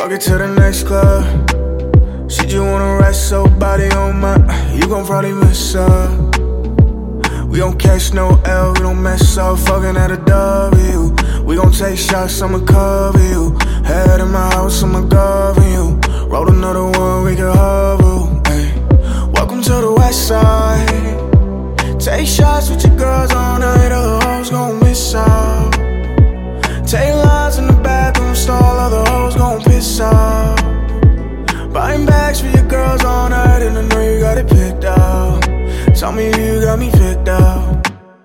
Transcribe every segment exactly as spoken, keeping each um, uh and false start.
Fuck it to the next club. She just wanna rest, so body on my. You gon' probably miss her. We don't catch no L, we don't mess up. Fucking at a W. We gon' take shots, I'ma cover you. Head in my house, I'ma govern you. Roll another one, we can hover. Ay. Welcome to the west side. Take shots with your girls all night, other hoes gon' miss out. Take lines in the bathroom stall, other hoes gon' piss out. Buying bags for your girls all night, and I know you got it picked out. Tell me you got me picked out.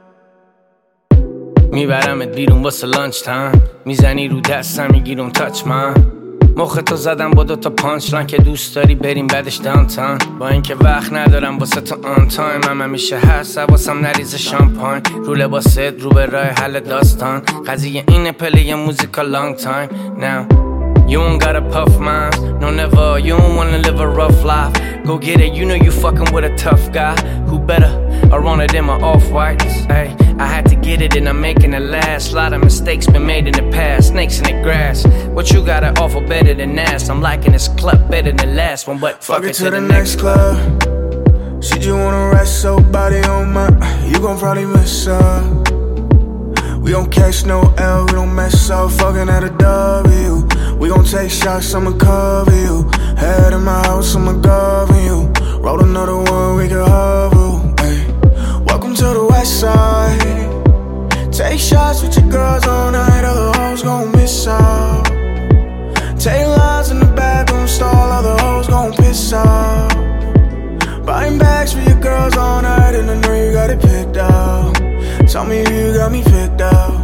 میبرمت بیرون واسه لانچ تایم. میزنی رو دستم میگی don't touch من. مختو زدم با دوتا پانچ لان که دوست داری بریم بعدش دانتان. با اینکه وقت ندارم واسه تو آن تایم. هم همیشه هست حواسم نریزه شامپاین. رو لباست رو به راه حل داستان. قضیه اینه پلی موزیکا لانگ تایم. Now you don't gotta puff mines, no never, you don't wanna live a rough life. Go get it, you know you fucking with a tough guy. Who better, I run it in my off-whites. Hey, I had to get it and I'm making it last. Lot of mistakes been made in the past, snakes in the grass. What you gotta offer better than that? I'm liking this club better than last one, but fuck, fuck it, it to, to the, the next club. She just wanna rest, so body on my. You gon' probably miss her. We don't catch no L, we don't mess up. Fucking at a W. We gon' take shots, I'ma cover you. Head in my house, I'ma govern you. Roll another one, we can hover. Ay. Welcome to the west side. Take shots with your girls all night, other hoes gon' miss out. Take lines in the bathroom stall, other hoes gon' piss out. Buying bags for your girls all night, and I know you got it picked out. Tell me you got me picked out.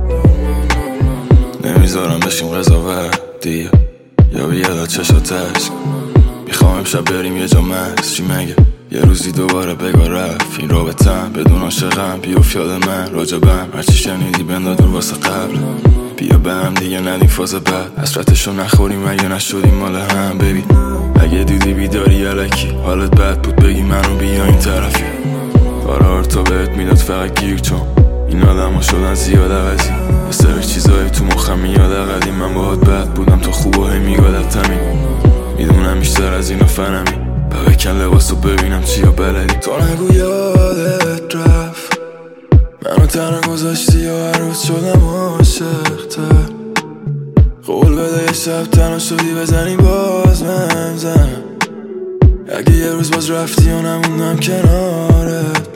نمیذارم بشیم قضاوت دیگه یا بیاد چشاتش. میخوام امشب بریم یه جا مکس. چی مگه یه روزی دوباره بگاه رفت این رابطم بدون عاشقم. بیوف یاد من راجبم هرچی شنیدی بندادون واسه قبل. بیا به هم دیگه ندیم فاز بعد. حسرتشو نخوریم اگه نشدیم مال هم. ببین اگه دیدی بیداری الکی حالت بد بود بگی منو بیا این طرفی. قرار تو بهت میداد فقط گیر چون این آدم ها شدن زیاد عوضی. یه سر چیزایی تو مخم میاد قدیم. من باهات بد بودم تا خوب و هی میگادتمی. میدونم بیشتر از اینا فنمی. با بکن لباسو ببینم چیا بلدی. تو نگو یادت رفت منو تنها گذاشتی یا هر روز شدم عاشق‌تر. قول بده یه شب تنها شدی بزنی باز من زن. اگه یه روز باز رفتی و نموندم کنارت